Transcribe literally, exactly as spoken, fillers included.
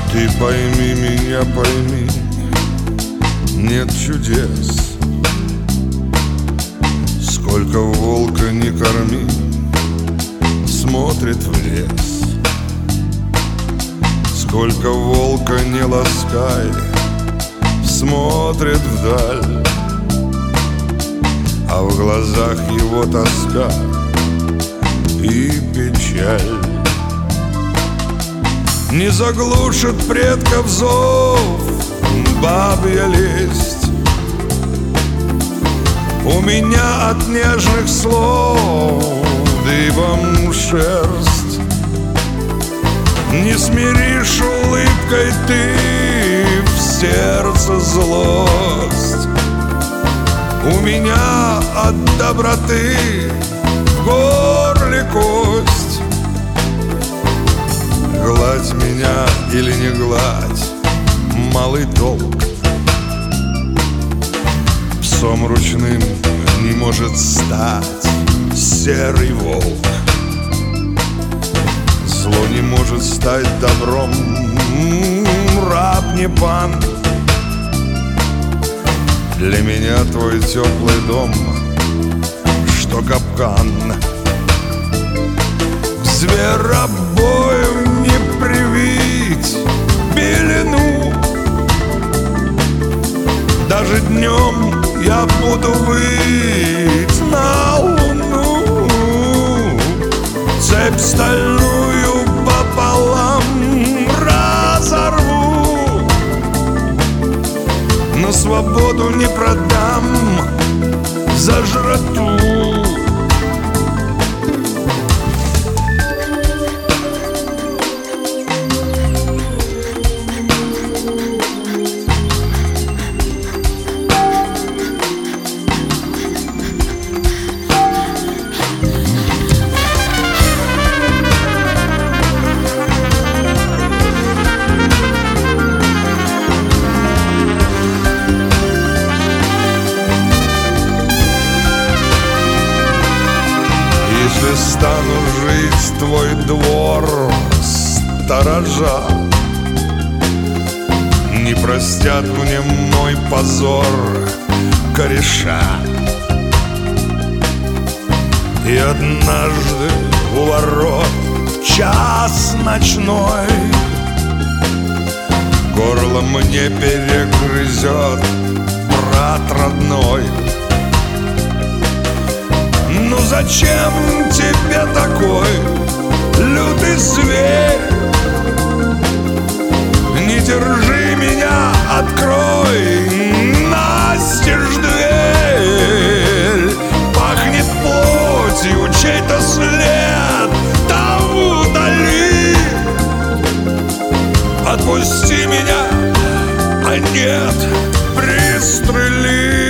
Ты пойми меня, пойми, нет чудес. Сколько волка не корми, смотрит в лес. Сколько волка не ласкай, смотрит вдаль. А в глазах его тоска и печаль. Не заглушит предков зов бабья лесть. У меня от нежных слов дыбом шерсть. Не смиришь улыбкой ты в сердце злость. У меня от доброты в горле кость. Гладь меня или не гладь, малый толк. Псом ручным не может стать серый волк. Зло не может стать добром, раб не пан. Для меня твой теплый дом, что капкан. К зверобою не привить белину. Даже днем я буду выть на луну. Цепь стальную пополам разорву, но свободу не продам за жратву. Если стану жить твой двор сторожа, не простят мне мой позор кореша. И однажды у ворот в час ночной горло мне перегрызет брат родной. Ну зачем тебе такой лютый зверь? Не держи меня, открой настежь дверь. Пахнет плотью чей-то след, там удали. Отпусти меня, а нет, пристрели.